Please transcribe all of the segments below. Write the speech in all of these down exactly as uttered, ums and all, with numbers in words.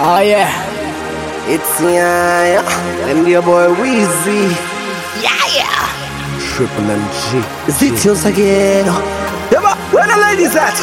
Oh yeah, It's yeah, yeah. And your boy Weezy. yeah, yeah. Triple M G. Zitios again. Yeah, but where the ladies at?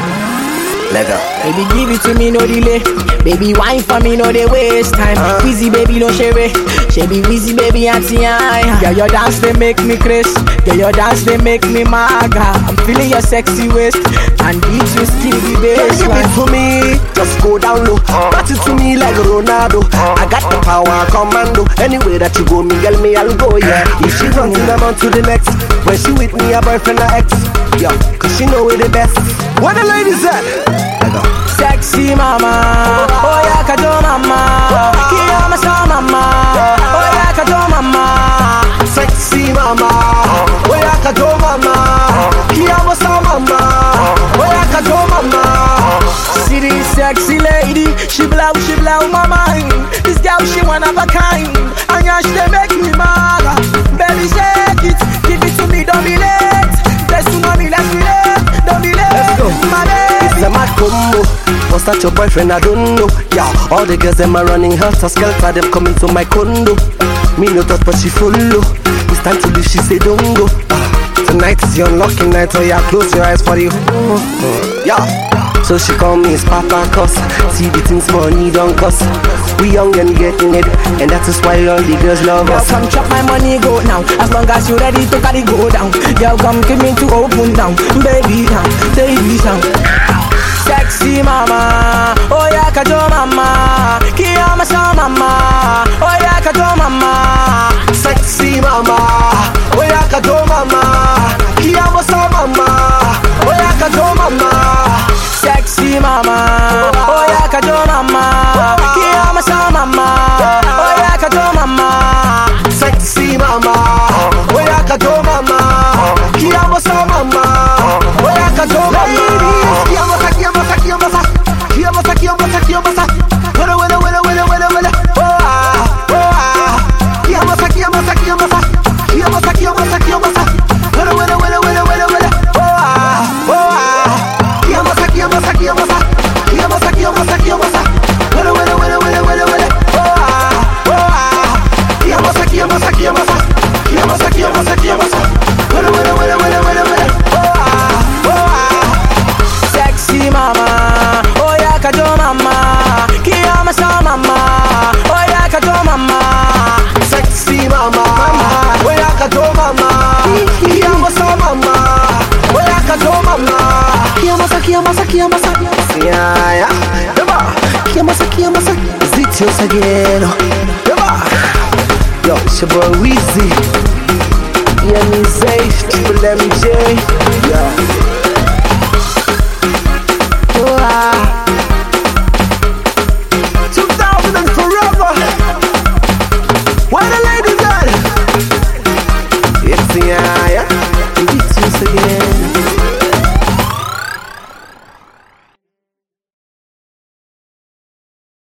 Let go. Baby, give it to me, no delay. Baby, wine for me, no they waste time. Uh. Wheezy, baby, no share it. She be Wheezy, baby, auntie, aye. Yeah, your dance, they make me crazy. Yeah, your dance, they make me maga. I'm feeling your sexy waist. And beat you still the bass Give it to me, just go down low. Pass it to me like Ronaldo. I got the power, commando. Anywhere that you go, me girl, me I'll go, yeah. If she runs in, I'm on to the next. When she with me, a boyfriend, a ex. Yeah, cause she know we the best. Where the ladies at? Let go. Sexy mama, oh yeah, kajo mama. Kiyama sa mama, oh yeah, kajo mama. Sexy mama, oh yeah, kajo mama. Kiyama sa mama, oh yeah, kajo mama. See this sexy lady, she blow, she blow my mind. This girl, she one of a kind. And yeah, she dey make me mad. Baby, shake it, give it to me, don't be late. Let's do mommy, let's relate, don't be late. Let's go. My baby. It's a mad combo. Was that your boyfriend? I don't know. Yeah, all the girls them are running helter skelter. Them coming to my condo. Me no thought, but she follow. It's time to leave. She say don't go. Ah, tonight is your unlucky night. So yeah, close your eyes for you. Yeah. So she call me his papa cause see the things money don't cost. We young and getting it, and that is why all the girls love Girl, us. come chop my money, go now. As long as you ready to carry go down. Girl, come give me to open down. Baby, down, baby, down. Sexy mama, oh yeah, kajo mama. Kiyama sa mama, oh yeah, kajo mama. Sexy mama, oh yeah, kajo mama. Kiyama sa mama, oh yeah, kajo mama. Sexy mama, oh yeah, kajo mama. Kiyama sa mama, oh yeah, kajo mama. Sexy mama, oh yeah, kajo mama. Kiyama sa mama, oh yeah, kajo mama. Kiyama sa, kiyama sa, kiyama sa, kiyama sa, kiyama sa, kiyama sa. Wala, wala, wala, wala, wala, wala. Oh ah, oh ah. Kiyama sa, kiyama sa, kiyama sa, kiyama sa, kiyama sa, kiyama sa. Wala, wala, wala, wala, wala, wala. Oh ah, oh ah. Kiyama sa, kiyama sa, kiyama sa, kiyama sa, kiyama sa, kiyama sa. Wala, wala, wala, wala, wala, wala. Oh ah, oh ah. Kiyama sa, kiyama sa, kiyama sa, kiyama sa, kiyama sa, kiyama sa. Wala, wala, wala, wala, wala, wala. Oh ah, oh ah. Sexy mama, oh yeah, kajo mama. Kiyama sa mama, oh yeah, kajo mama. Sexy mama, oh yeah, kajo mama. Kiyama sa mama, oh yeah, kajo mama. Kiyama sa, kiyama sa, kiyama sa. Yeah, yeah. Yaba. Kiyama sa, kiyama sa. Zitios again. Yaba. Yo, it's your boy Weezy. Yeah, me say, Triple M J.